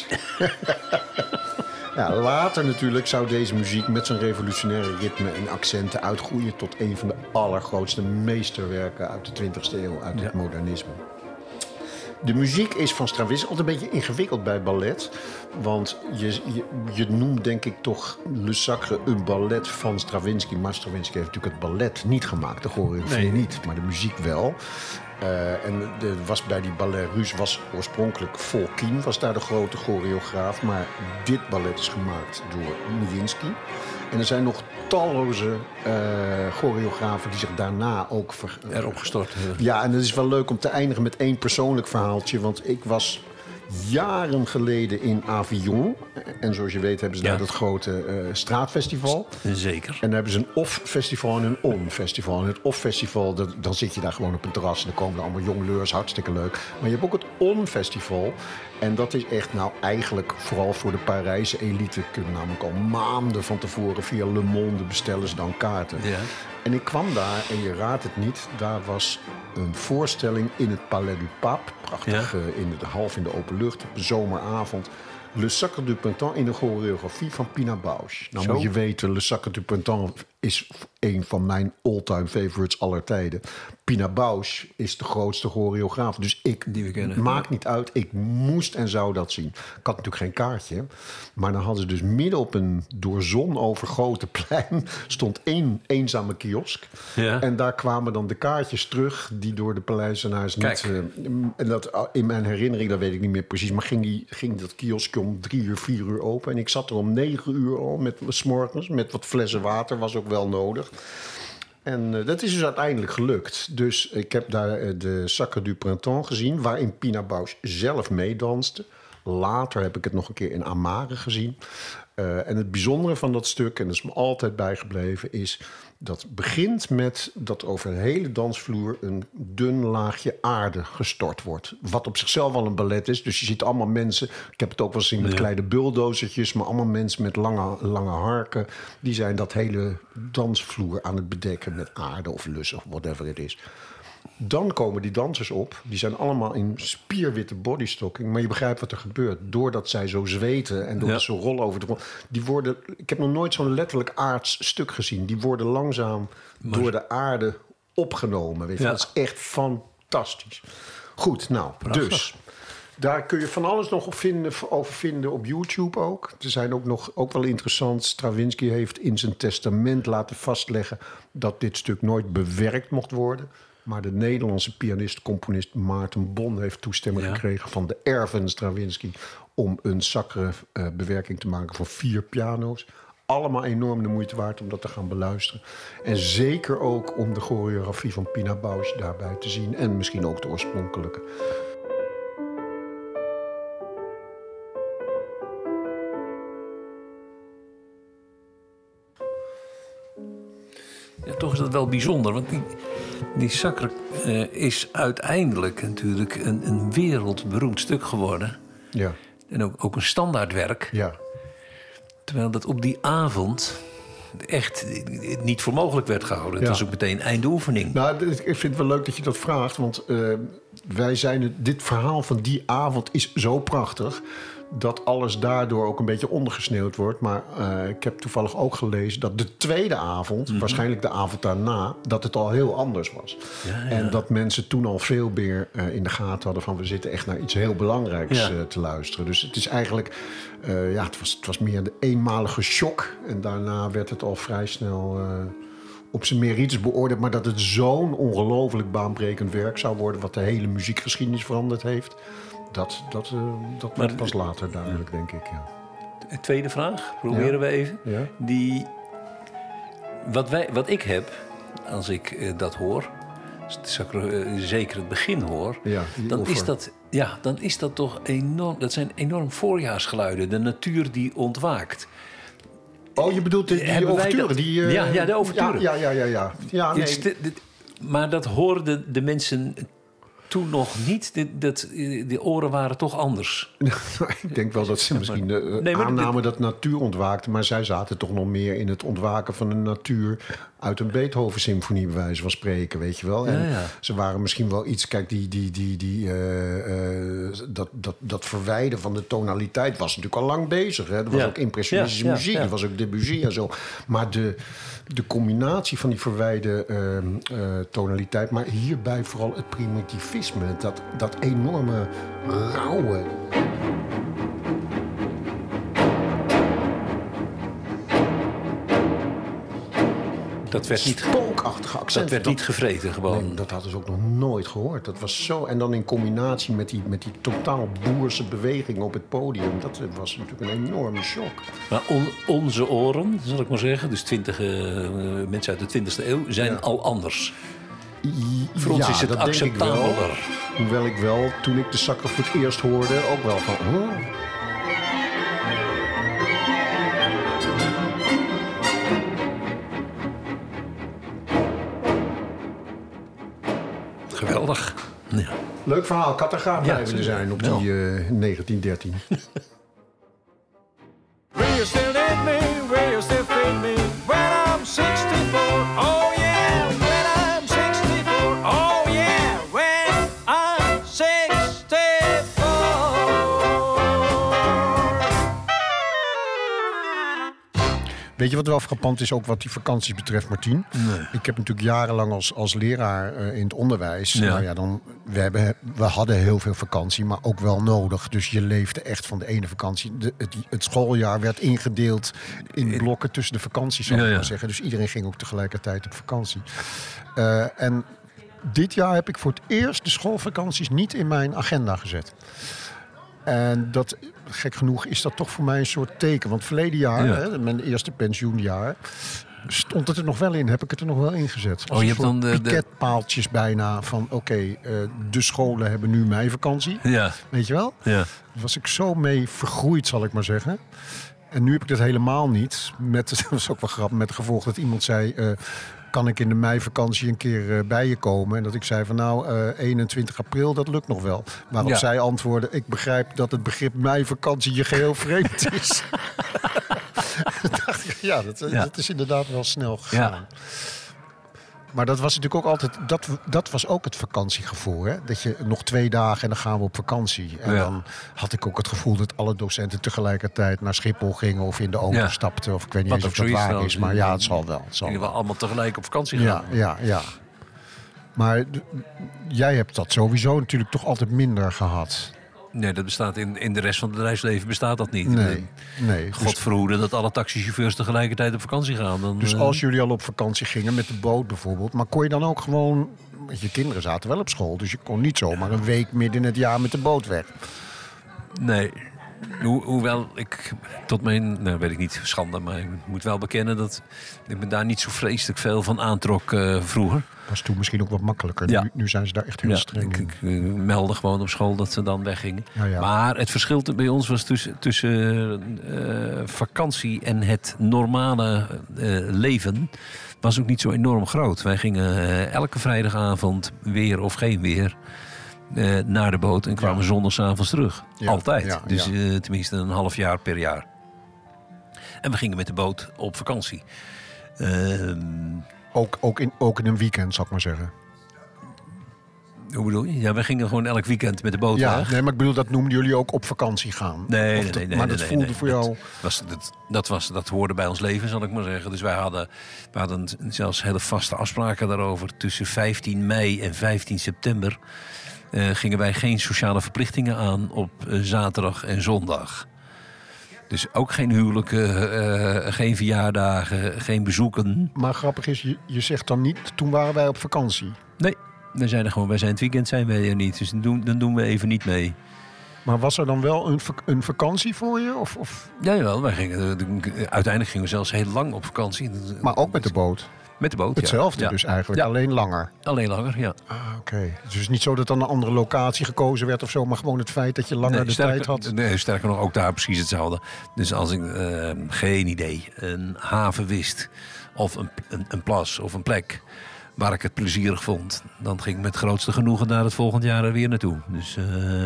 Ja, later natuurlijk zou deze muziek met zijn revolutionaire ritme en accenten uitgroeien tot een van de allergrootste meesterwerken uit de 20e eeuw, uit het modernisme. De muziek is van Stravinsky altijd een beetje ingewikkeld bij ballet. Want je noemt denk ik toch Le Sacre een ballet van Stravinsky. Maar Stravinsky heeft natuurlijk het ballet niet gemaakt. De choreografie niet, maar de muziek wel. Bij die Ballet Russe was oorspronkelijk Volkin, was daar de grote choreograaf. Maar dit ballet is gemaakt door Nijinsky. En er zijn nog talloze choreografen die zich daarna ook erop gestort hebben. Ja, en het is wel leuk om te eindigen met één persoonlijk verhaaltje. Want ik was jaren geleden in Avignon. En zoals je weet hebben ze daar dat grote straatfestival. Zeker. En dan hebben ze een off-festival en een on-festival. En het off-festival, dan zit je daar gewoon op een terras... en dan komen er allemaal jongleurs, hartstikke leuk. Maar je hebt ook het on-festival... En dat is echt eigenlijk vooral voor de Parijse elite... kunnen namelijk al maanden van tevoren via Le Monde bestellen ze dan kaarten. Ja. En ik kwam daar, en je raadt het niet... daar was een voorstelling in het Palais du Pape. Prachtig, half in de open lucht, op een zomeravond... Le Sacre du Printemps in de choreografie van Pina Bausch. Nou moet je weten, Le Sacre du Printemps is een van mijn all-time favorites aller tijden. Pina Bausch is de grootste choreograaf. Dus maakt niet uit, ik moest en zou dat zien. Ik had natuurlijk geen kaartje. Maar dan hadden ze dus midden op een door zon overgoten plein... stond één eenzame kiosk. Ja. En daar kwamen dan de kaartjes terug... die door de paleizenaars niet... en dat in mijn herinnering, dat weet ik niet meer precies... maar ging dat kioskje om 3 uur, 4 uur open. En ik zat er om 9 uur al, 's morgens, met wat flessen water, was ook wel nodig. En dat is dus uiteindelijk gelukt. Dus ik heb daar de Sacre du Printemps gezien... waarin Pina Bausch zelf meedanste. Later heb ik het nog een keer in Amare gezien. En het bijzondere van dat stuk, en dat is me altijd bijgebleven... is Dat begint met dat over de hele dansvloer een dun laagje aarde gestort wordt. Wat op zichzelf al een ballet is. Dus je ziet allemaal mensen, ik heb het ook wel gezien met kleine bulldozertjes, maar allemaal mensen met lange harken. Die zijn dat hele dansvloer aan het bedekken met aarde of lussen of whatever het is. Dan komen die dansers op. Die zijn allemaal in spierwitte bodystocking. Maar je begrijpt wat er gebeurt. Doordat zij zo zweten en doordat ze rollen over de grond. Die worden, ik heb nog nooit zo'n letterlijk aards stuk gezien. Die worden langzaam door de aarde opgenomen. Weet je? Dat is echt fantastisch. Goed, nou, prachtig. Dus daar kun je van alles nog over vinden op YouTube ook. Er zijn ook wel interessant. Stravinsky heeft in zijn testament laten vastleggen dat dit stuk nooit bewerkt mocht worden. Maar de Nederlandse pianist-componist Maarten Bon heeft toestemming gekregen van de erven Stravinsky om een sacre bewerking te maken voor 4 piano's. Allemaal enorm de moeite waard om dat te gaan beluisteren. En zeker ook om de choreografie van Pina Bausch daarbij te zien. En misschien ook de oorspronkelijke. Ja, toch is dat wel bijzonder, want die sacre is uiteindelijk natuurlijk een wereldberoemd stuk geworden. Ja. En ook een standaardwerk. Ja. Terwijl dat op die avond echt niet voor mogelijk werd gehouden. Het was ook meteen einde oefening. Nou, ik vind het wel leuk dat je dat vraagt. Want dit verhaal van die avond is zo prachtig dat alles daardoor ook een beetje ondergesneeuwd wordt. Maar ik heb toevallig ook gelezen dat de tweede avond, waarschijnlijk de avond daarna, dat het al heel anders was. Ja. En dat mensen toen al veel meer in de gaten hadden van we zitten echt naar iets heel belangrijks te luisteren. Dus het is eigenlijk, het was meer een eenmalige shock. En daarna werd het al vrij snel op zijn merites beoordeeld. Maar dat het zo'n ongelooflijk baanbrekend werk zou worden, wat de hele muziekgeschiedenis veranderd heeft. Dat wordt pas later duidelijk, denk ik. Ja. De tweede vraag, proberen we even. Ja. Wat ik heb, als ik dat hoor, zeker het begin hoor, dan is dat toch enorm. Dat zijn enorm voorjaarsgeluiden. De natuur die ontwaakt. Oh, je bedoelt die overturen? De overturen. Ja, nee. Maar dat hoorden de mensen toen nog niet. De oren waren toch anders. Ik denk wel dat ze misschien aannamen dat natuur ontwaakte. Maar zij zaten toch nog meer in het ontwaken van de natuur uit een Beethoven-symfonie, bij wijze van spreken, weet je wel. En ze waren misschien wel iets. Kijk, dat verwijden van de tonaliteit was natuurlijk al lang bezig. Hè? Dat was ook impressionistische muziek. Dat was ook Debussy en zo. Maar de combinatie van die verwijde tonaliteit, maar hierbij vooral het primitivisme, dat enorme rauwe. Dat werd niet spookachtige accenten. Dat werd niet gevreten gewoon. Nee, dat hadden ze ook nog nooit gehoord. Dat was zo. En dan in combinatie met die totaal boerse beweging op het podium. Dat was natuurlijk een enorme shock. Maar onze oren, zal ik maar zeggen, dus mensen uit de 20e eeuw, zijn al anders. Voor ons is het acceptabeler. Hoewel ik wel, toen ik de sacre voor het eerst hoorde, ook wel van... Geweldig. Ja. Leuk verhaal. Ik had er graag bij willen zijn op die 1913. Will you still need me? Will you still feed me when I'm 64? Oh yeah, when I'm 64. Oh yeah, when I'm 64. Weet je wat wel frappant is, ook wat die vakanties betreft, Martien? Nee. Ik heb natuurlijk jarenlang als leraar in het onderwijs. Ja. Nou ja, we hadden heel veel vakantie, maar ook wel nodig. Dus je leefde echt van de ene vakantie. Het schooljaar werd ingedeeld in blokken tussen de vakanties, zou ik maar zeggen. Dus iedereen ging ook tegelijkertijd op vakantie. En dit jaar heb ik voor het eerst de schoolvakanties niet in mijn agenda gezet. En dat, gek genoeg, is dat toch voor mij een soort teken. Want verleden jaar, mijn eerste pensioenjaar, stond het er nog wel in. Heb ik het er nog wel in gezet. Als je hebt dan piketpaaltjes bijna van de scholen hebben nu meivakantie. Ja. Weet je wel? Ja. Daar was ik zo mee vergroeid, zal ik maar zeggen. En nu heb ik dat helemaal niet. Dat was ook wel grappig, met het gevolg dat iemand zei... kan ik in de meivakantie een keer bij je komen? En dat ik zei van 21 april, dat lukt nog wel. Waarop zij antwoordde, ik begrijp dat het begrip meivakantie je geheel vreemd is. Dacht ik, dat is inderdaad wel snel gegaan. Ja. Maar dat was natuurlijk ook altijd... Dat was ook het vakantiegevoel. Hè? Dat je nog 2 dagen en dan gaan we op vakantie. En dan had ik ook het gevoel dat alle docenten tegelijkertijd naar Schiphol gingen of in de auto stapten. Of ik weet niet eens of dat waar is. Maar het zal wel. Jullie wel allemaal tegelijk op vakantie gaan. Ja. Maar jij hebt dat sowieso natuurlijk toch altijd minder gehad. Nee, dat bestaat in de rest van het bedrijfsleven bestaat dat niet. Nee. God verhoede dat alle taxichauffeurs tegelijkertijd op vakantie gaan. Dus als jullie al op vakantie gingen met de boot bijvoorbeeld... maar kon je dan ook gewoon... Je kinderen zaten wel op school, dus je kon niet zomaar een week midden in het jaar met de boot weg. Nee. Hoewel ik tot mijn, weet ik niet, schande... maar ik moet wel bekennen dat ik me daar niet zo vreselijk veel van aantrok vroeger. Was toen misschien ook wat makkelijker. Ja. Nu zijn ze daar echt heel streng. Ik meldde gewoon op school dat ze dan weggingen. Ja. Maar het verschil bij ons was tussen vakantie en het normale leven... was ook niet zo enorm groot. Wij gingen elke vrijdagavond, weer of geen weer... naar de boot en kwamen zondagsavonds terug. Ja, altijd. Dus tenminste een half jaar per jaar. En we gingen met de boot op vakantie. Ook in een weekend, zal ik maar zeggen. Hoe bedoel je? Ja, we gingen gewoon elk weekend met de boot weg. Nee, maar ik bedoel, dat noemden jullie ook op vakantie gaan. Nee. Maar dat voelde voor jou... Dat hoorde bij ons leven, zal ik maar zeggen. Dus wij hadden zelfs hele vaste afspraken daarover. Tussen 15 mei en 15 september... gingen wij geen sociale verplichtingen aan op zaterdag en zondag. Dus ook geen huwelijken, geen verjaardagen, geen bezoeken. Maar grappig is, je zegt dan niet, toen waren wij op vakantie. Nee, wij zijn het weekend zijn wij er niet. Dus dan doen we even niet mee. Maar was er dan wel een vakantie voor je? Of? Ja, jawel. Uiteindelijk gingen we zelfs heel lang op vakantie. Maar ook met de boot? Met de boot, Hetzelfde dus eigenlijk, alleen langer? Alleen langer, ja. Oké. Dus het is niet zo dat dan een andere locatie gekozen werd of zo... maar gewoon het feit dat je langer de tijd had? Nee, sterker nog, ook daar precies hetzelfde. Dus als ik, geen idee, een haven wist... of een plas of een plek waar ik het plezierig vond... dan ging ik met grootste genoegen daar het volgend jaar er weer naartoe. Dus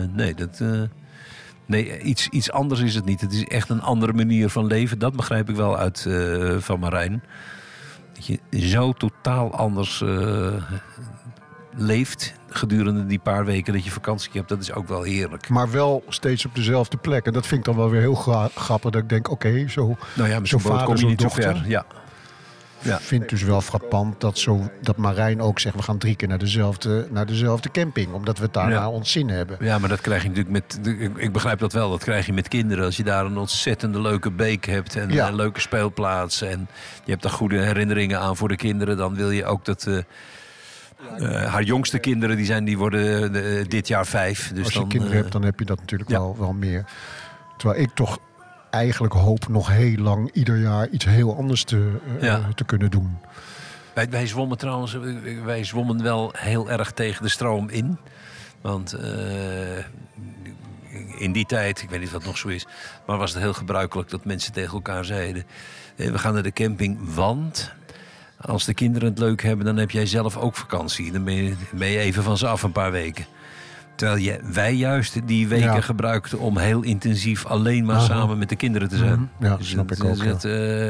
iets anders is het niet. Het is echt een andere manier van leven. Dat begrijp ik wel uit van Marijn... dat je zo totaal anders leeft gedurende die paar weken dat je vakantie hebt. Dat is ook wel heerlijk. Maar wel steeds op dezelfde plek. En dat vind ik dan wel weer heel grappig. Dat ik denk, oké, zo vader, kom je niet dochter. Zo ver. Ja. Ik vind dus wel frappant dat Marijn ook zegt... we gaan 3 keer naar dezelfde camping. Omdat we het daar naar ons zin hebben. Ja, maar dat krijg je natuurlijk ik begrijp dat wel. Dat krijg je met kinderen. Als je daar een ontzettende leuke beek hebt... en een leuke speelplaats... en je hebt daar goede herinneringen aan voor de kinderen... dan wil je ook dat... haar jongste kinderen die worden dit jaar 5. Dus als je kinderen hebt, dan heb je dat natuurlijk wel meer. Terwijl ik toch... eigenlijk hoop nog heel lang ieder jaar iets heel anders te kunnen doen. Wij zwommen trouwens, wel heel erg tegen de stroom in. Want in die tijd, ik weet niet of dat nog zo is... maar was het heel gebruikelijk dat mensen tegen elkaar zeiden... we gaan naar de camping, want... als de kinderen het leuk hebben, dan heb jij zelf ook vakantie. Dan ben je even van ze af een paar weken. Terwijl wij juist die weken gebruikten om heel intensief alleen maar samen met de kinderen te zijn. Ja, dus snap ik ook.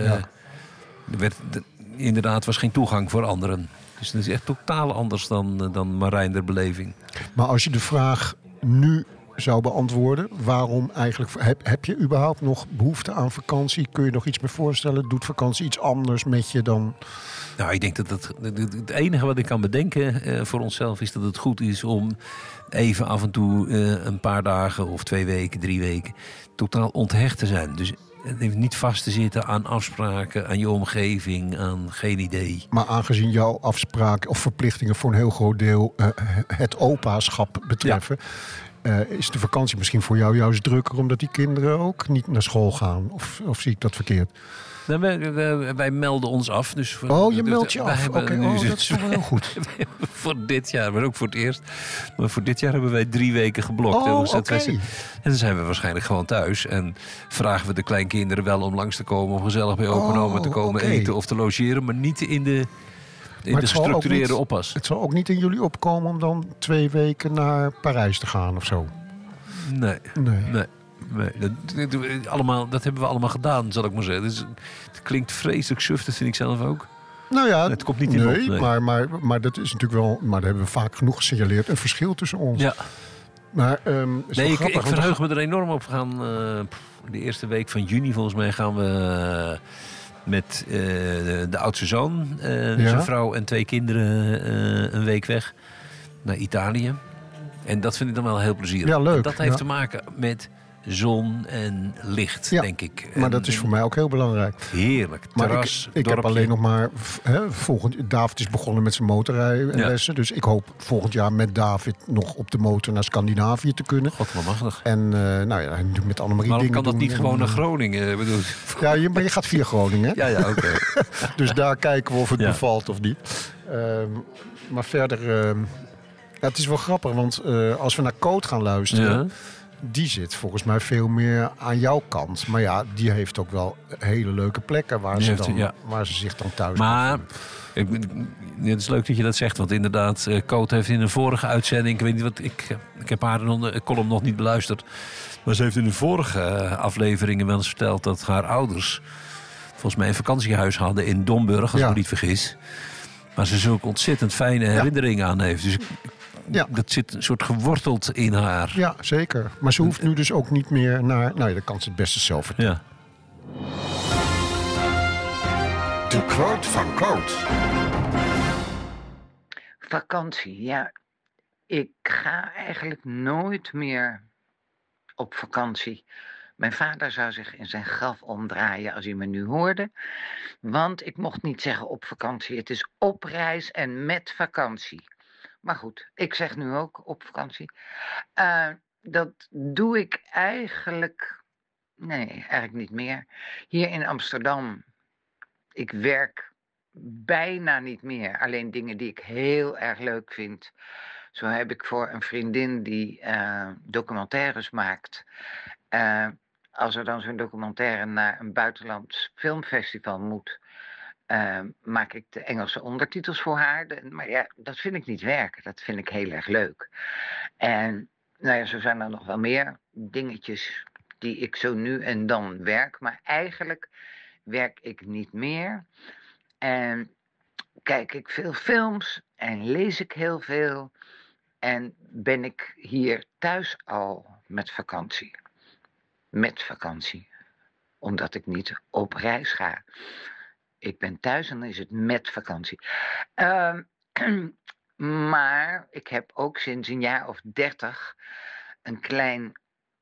Inderdaad was geen toegang voor anderen. Dus dat is echt totaal anders dan Marijn der beleving. Maar als je de vraag nu zou beantwoorden, waarom eigenlijk... Heb je überhaupt nog behoefte aan vakantie? Kun je nog iets meer voorstellen? Doet vakantie iets anders met je dan... Nou, ik denk dat het enige wat ik kan bedenken voor onszelf is dat het goed is om even af en toe een paar dagen of 2 weken, 3 weken totaal onthecht te zijn. Dus niet vast te zitten aan afspraken, aan je omgeving, aan geen idee. Maar aangezien jouw afspraken of verplichtingen voor een heel groot deel het opaschap betreffen... Is de vakantie misschien voor jou juist drukker omdat die kinderen ook niet naar school gaan? Of zie ik dat verkeerd? Wij melden ons af. Dus je meldt je af. Oké, dat is wel heel goed. Voor dit jaar, maar ook voor het eerst. Maar voor dit jaar hebben wij 3 weken geblokt. En dan zijn we waarschijnlijk gewoon thuis. En vragen we de kleinkinderen wel om langs te komen... om gezellig bij opa en oma te komen eten of te logeren. Maar niet in de gestructureerde oppas. Het zal ook niet in jullie opkomen om dan 2 weken naar Parijs te gaan of zo? Nee. Dat hebben we allemaal gedaan, zal ik maar zeggen. Dus, het klinkt vreselijk suf, dat vind ik zelf ook. Nou ja, het komt niet in op. Nee. Maar dat is natuurlijk wel... Maar dat hebben we vaak genoeg gesignaleerd. Een verschil tussen ons. Ja. Maar ik verheug me er enorm op. We gaan de eerste week van juni volgens mij gaan we... met de oudste zoon, zijn vrouw en 2 kinderen een week weg naar Italië. En dat vind ik dan wel heel plezierig. Ja, leuk. En dat heeft te maken met zon en licht, denk ik. Maar dat is voor mij ook heel belangrijk. Heerlijk. Terras, ik heb alleen nog maar... David is begonnen met zijn motorrijlessen. Dus ik hoop volgend jaar met David nog op de motor naar Scandinavië te kunnen. God, wat machtig. En met Annemarie dingen kan dat doen niet gewoon naar Groningen? Maar je gaat via Groningen. Ja, oké. Dus daar kijken we of het bevalt of niet. Maar verder... het is wel grappig, want als we naar Coot gaan luisteren... Ja. Die zit volgens mij veel meer aan jouw kant. Maar ja, die heeft ook wel hele leuke plekken waar ze zich dan thuis maar het is leuk dat je dat zegt. Want inderdaad, Coot heeft in een vorige uitzending... Ik weet niet wat, ik heb haar column nog niet beluisterd. Maar ze heeft in de vorige afleveringen wel eens verteld... dat haar ouders volgens mij een vakantiehuis hadden in Domburg, als ik me niet vergis. Maar ze zulke ontzettend fijne herinneringen aan heeft. Dus dat zit een soort geworteld in haar. Ja, zeker. Maar ze hoeft nu dus ook niet meer naar... Nou ja, dan kan ze het beste zelf vertellen. Ja. De quote van Coot. Vakantie, ja. Ik ga eigenlijk nooit meer op vakantie. Mijn vader zou zich in zijn graf omdraaien als hij me nu hoorde. Want ik mocht niet zeggen op vakantie. Het is op reis en met vakantie. Maar goed, ik zeg nu ook op vakantie. Dat doe ik eigenlijk niet meer. Hier in Amsterdam, ik werk bijna niet meer. Alleen dingen die ik heel erg leuk vind. Zo heb ik voor een vriendin die documentaires maakt. Als er dan zo'n documentaire naar een buitenlands filmfestival moet... maak ik de Engelse ondertitels voor haar. Maar ja, dat vind ik niet werken. Dat vind ik heel erg leuk. En zo zijn er nog wel meer dingetjes die ik zo nu en dan werk. Maar eigenlijk werk ik niet meer. En kijk ik veel films en lees ik heel veel. En ben ik hier thuis al met vakantie. Met vakantie. Omdat ik niet op reis ga. Ik ben thuis en dan is het met vakantie. Maar ik heb ook sinds een jaar of 30 een klein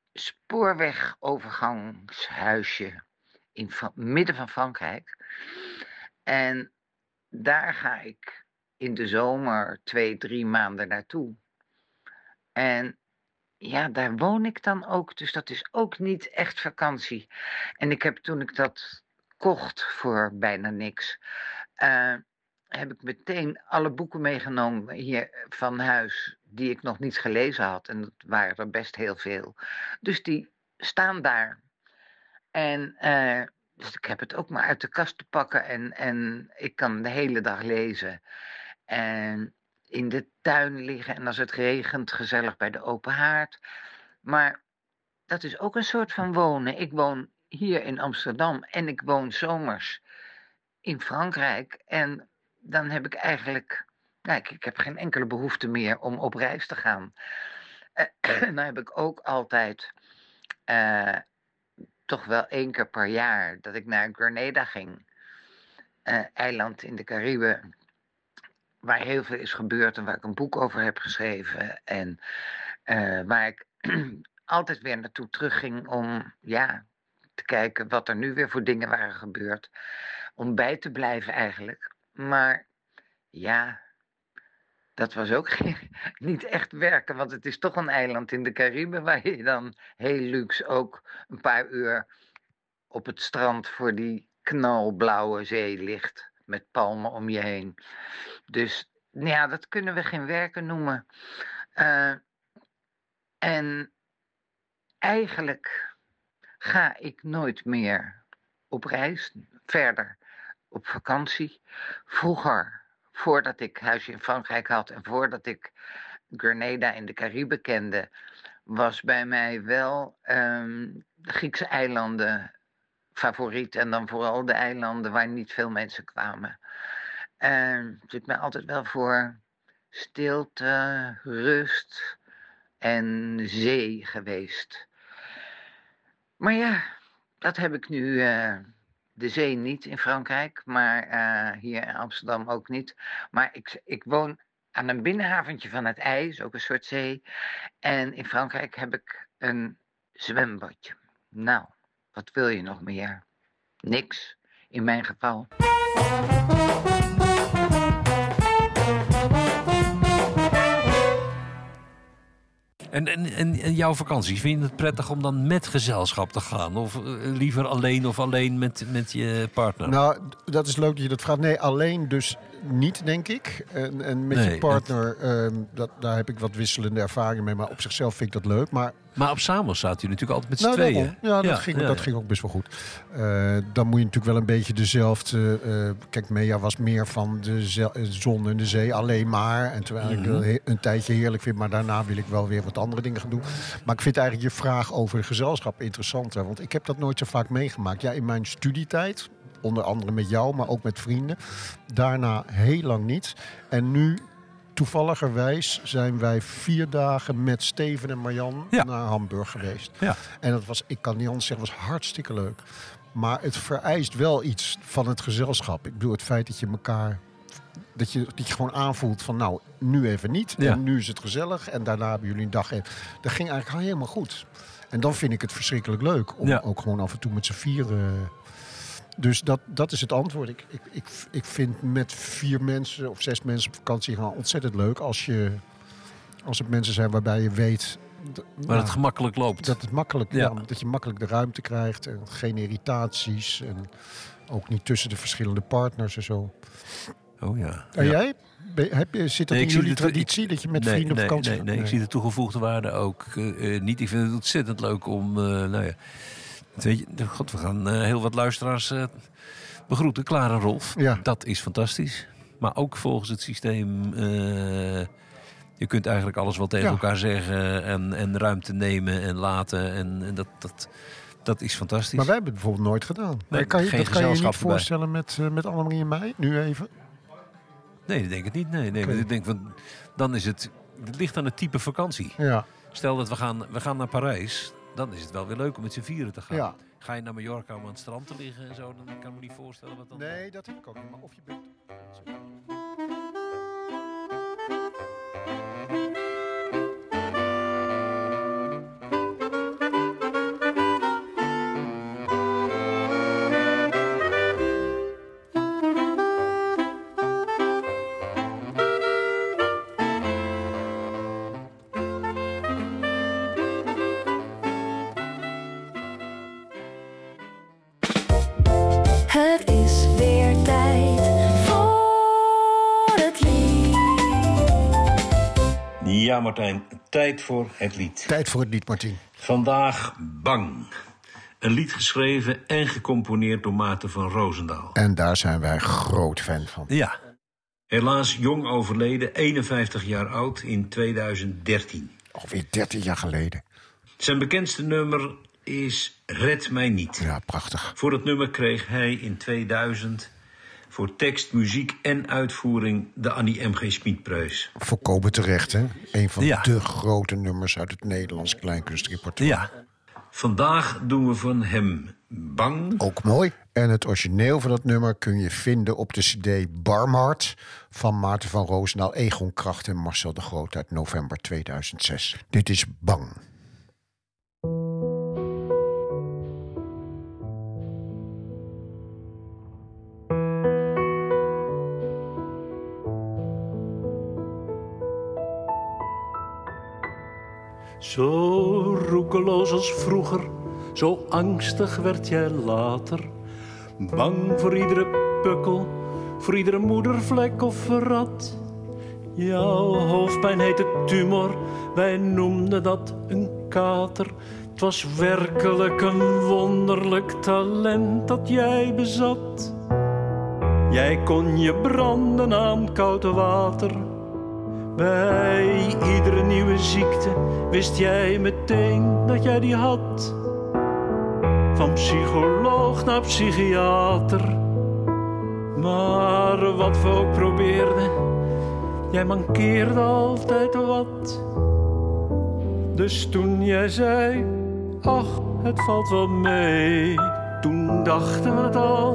spoorwegovergangshuisje in het midden van Frankrijk. En daar ga ik in de zomer 2-3 maanden naartoe. En ja, daar woon ik dan ook. Dus dat is ook niet echt vakantie. En ik heb toen ik dat kocht voor bijna niks, heb ik meteen alle boeken meegenomen hier van huis die ik nog niet gelezen had. En dat waren er best heel veel. Dus die staan daar. En dus ik heb het ook maar uit de kast te pakken en ik kan de hele dag lezen. En in de tuin liggen en als het regent gezellig bij de open haard. Maar dat is ook een soort van wonen. Ik woon hier in Amsterdam en ik woon zomers in Frankrijk. En dan heb ik eigenlijk... ik heb geen enkele behoefte meer om op reis te gaan. Dan heb ik ook altijd... toch wel 1 keer per jaar dat ik naar Grenada ging. Eiland in de Cariben. Waar heel veel is gebeurd en waar ik een boek over heb geschreven. En waar ik altijd weer naartoe terugging om te kijken wat er nu weer voor dingen waren gebeurd. Om bij te blijven eigenlijk. Maar ja, dat was ook niet echt werken, want het is toch een eiland in de Cariben waar je dan heel luxe ook een paar uur op het strand voor die knalblauwe zee ligt met palmen om je heen. Dus ja, dat kunnen we geen werken noemen. En eigenlijk ga ik nooit meer op reis, verder op vakantie. Vroeger, voordat ik huisje in Frankrijk had en voordat ik Grenada in de Cariben kende, was bij mij wel de Griekse eilanden favoriet. En dan vooral de eilanden waar niet veel mensen kwamen. Zit mij altijd wel voor stilte, rust en zee geweest. Maar ja, dat heb ik nu, de zee niet in Frankrijk, maar hier in Amsterdam ook niet. Maar ik woon aan een binnenhaventje van het IJ, ook een soort zee. En in Frankrijk heb ik een zwembadje. Nou, wat wil je nog meer? Niks, in mijn geval. En jouw vakantie, vind je het prettig om dan met gezelschap te gaan? Of liever alleen of alleen met je partner? Nou, dat is leuk dat je dat vraagt. Nee, alleen dus niet, denk ik. En met je partner, daar heb ik wat wisselende ervaringen mee. Maar op zichzelf vind ik dat leuk. Maar op Samos zaten jullie natuurlijk altijd met z'n tweeën. Ja, dat ging ook best wel goed. Dan moet je natuurlijk wel een beetje dezelfde... kijk, Mea was meer van de zon en de zee alleen maar. En terwijl ik een tijdje heerlijk vind. Maar daarna wil ik wel weer wat andere dingen gaan doen. Maar ik vind eigenlijk je vraag over het gezelschap interessanter. Want ik heb dat nooit zo vaak meegemaakt. Ja, in mijn studietijd, onder andere met jou, maar ook met vrienden. Daarna heel lang niet. En nu... Toevalligerwijs zijn wij 4 dagen met Steven en Marjan naar Hamburg geweest. Ja. En dat was, ik kan niet anders zeggen, was hartstikke leuk. Maar het vereist wel iets van het gezelschap. Ik bedoel, het feit dat je elkaar... Dat je gewoon aanvoelt van nou, nu even niet. Ja. En nu is het gezellig. En daarna hebben jullie een dag... Dat ging eigenlijk helemaal goed. En dan vind ik het verschrikkelijk leuk. Om ook gewoon af en toe met z'n vieren... Dus dat is het antwoord. Ik vind met 4 mensen of 6 mensen op vakantie gaan ontzettend leuk. Als het mensen zijn waarbij je weet... Maar het gemakkelijk loopt. Dat het makkelijk, dat je makkelijk de ruimte krijgt. En geen irritaties. En ook niet tussen de verschillende partners en zo. Oh ja. En jij? Zit dat in jullie traditie dat je met vrienden op vakantie gaat? Nee, ik zie de toegevoegde waarde ook niet. Ik vind het ontzettend leuk om... Weet je, God, we gaan heel wat luisteraars begroeten. Klaar en Rolf. Ja. Dat is fantastisch. Maar ook volgens het systeem... je kunt eigenlijk alles wel tegen elkaar zeggen... En ruimte nemen en laten. En dat is fantastisch. Maar wij hebben het bijvoorbeeld nooit gedaan. Nee, dat kan je niet voorstellen met Annemarie en mij? Nu even? Nee, dat denk ik niet. Nee. Okay. Ik denk van, dan is het ligt aan het type vakantie. Ja. Stel dat we gaan naar Parijs... Dan is het wel weer leuk om met z'n vieren te gaan. Ja. Ga je naar Mallorca om aan het strand te liggen en zo, dan kan ik me niet voorstellen wat dan... Nee, dat heb ik ook niet. Maar of je bent... Het is weer tijd voor het lied. Ja, Martijn, tijd voor het lied. Tijd voor het lied, Martien. Vandaag Bang. Een lied geschreven en gecomponeerd door Maarten van Roosendaal. En daar zijn wij groot fan van. Ja. Helaas jong overleden, 51 jaar oud in 2013. Alweer 13 jaar geleden. Zijn bekendste nummer is Red Mij Niet. Ja, prachtig. Voor het nummer kreeg hij in 2000 voor tekst, muziek en uitvoering de Annie M.G. Schmidprijs. Volkomen terecht, hè? Een van de grote nummers uit het Nederlands kleinkunstrepertoire. Ja. Vandaag doen we van hem Bang. Ook mooi. En het origineel van dat nummer kun je vinden op de cd Barmhart van Maarten van Roosendaal, Egon Kracht en Marcel de Groot uit november 2006. Dit is Bang. Zo roekeloos als vroeger, zo angstig werd jij later. Bang voor iedere pukkel, voor iedere moedervlek of verrat. Jouw hoofdpijn heette tumor, wij noemden dat een kater. Het was werkelijk een wonderlijk talent dat jij bezat. Jij kon je branden aan koud water. Bij iedere nieuwe ziekte wist jij meteen dat jij die had. Van psycholoog naar psychiater. Maar wat we ook probeerden, jij mankeerde altijd wat. Dus toen jij zei, ach, het valt wel mee, toen dachten we het al.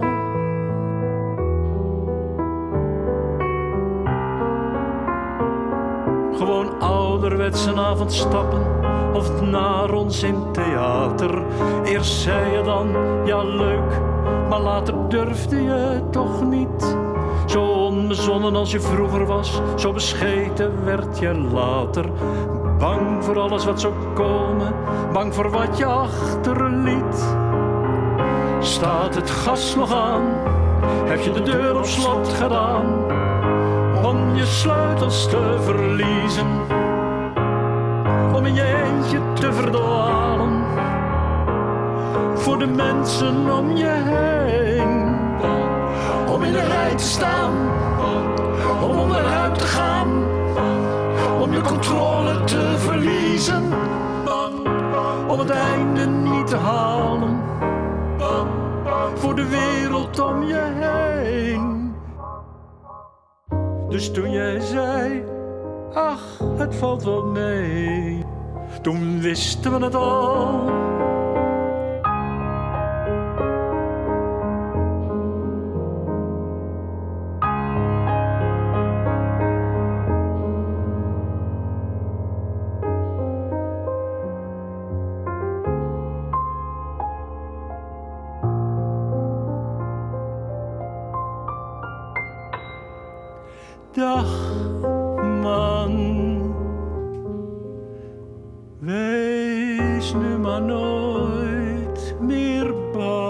Gewoon ouderwets een avond stappen of naar ons in theater. Eerst zei je dan, ja leuk, maar later durfde je toch niet. Zo onbezonnen als je vroeger was, zo bescheten werd je later. Bang voor alles wat zou komen, bang voor wat je achterliet. Staat het gas nog aan, heb je de deur op slot gedaan, om je sleutels te verliezen, om in je eentje te verdwalen, voor de mensen om je heen, om in een rij te staan, om onderuit te gaan, om je controle te verliezen, om het einde niet te halen, voor de wereld om je heen. Dus toen jij zei, ach, het valt wel mee, toen wisten we het al. Dag, man, wees nu maar nooit meer bang.